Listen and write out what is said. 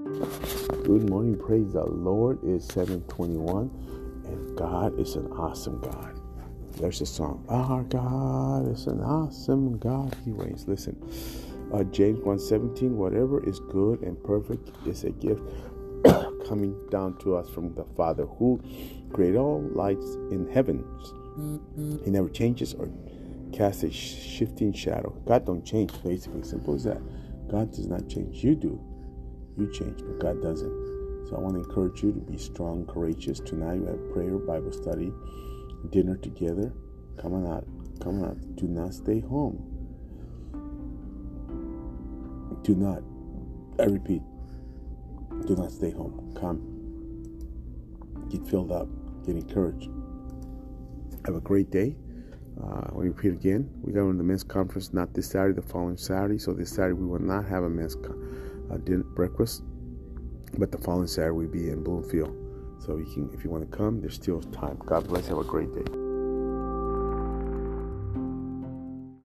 Good morning, praise the Lord. It's 7:21, and God is an awesome God. There's a song. Our God is an awesome God. He reigns. Listen, James 1:17. Whatever is good and perfect is a gift coming down to us from the Father, who created all lights in heavens. He never changes or casts a shifting shadow. God don't change. Basically, simple as that. God does not change. You do. You change, but God doesn't. So I want to encourage you to be strong, courageous. Tonight we have prayer, Bible study, dinner together. Come on out. Come on out. Do not stay home. Do not. I repeat. Do not stay home. Come. Get filled up. Get encouraged. Have a great day. We repeat again. We're going to the men's conference not this Saturday, the following Saturday. So this Saturday we will not have a men's dinner breakfast, but the following Saturday we'll be in Bloomfield. So you can, if you want to come, there's still time. God bless. Have a great day.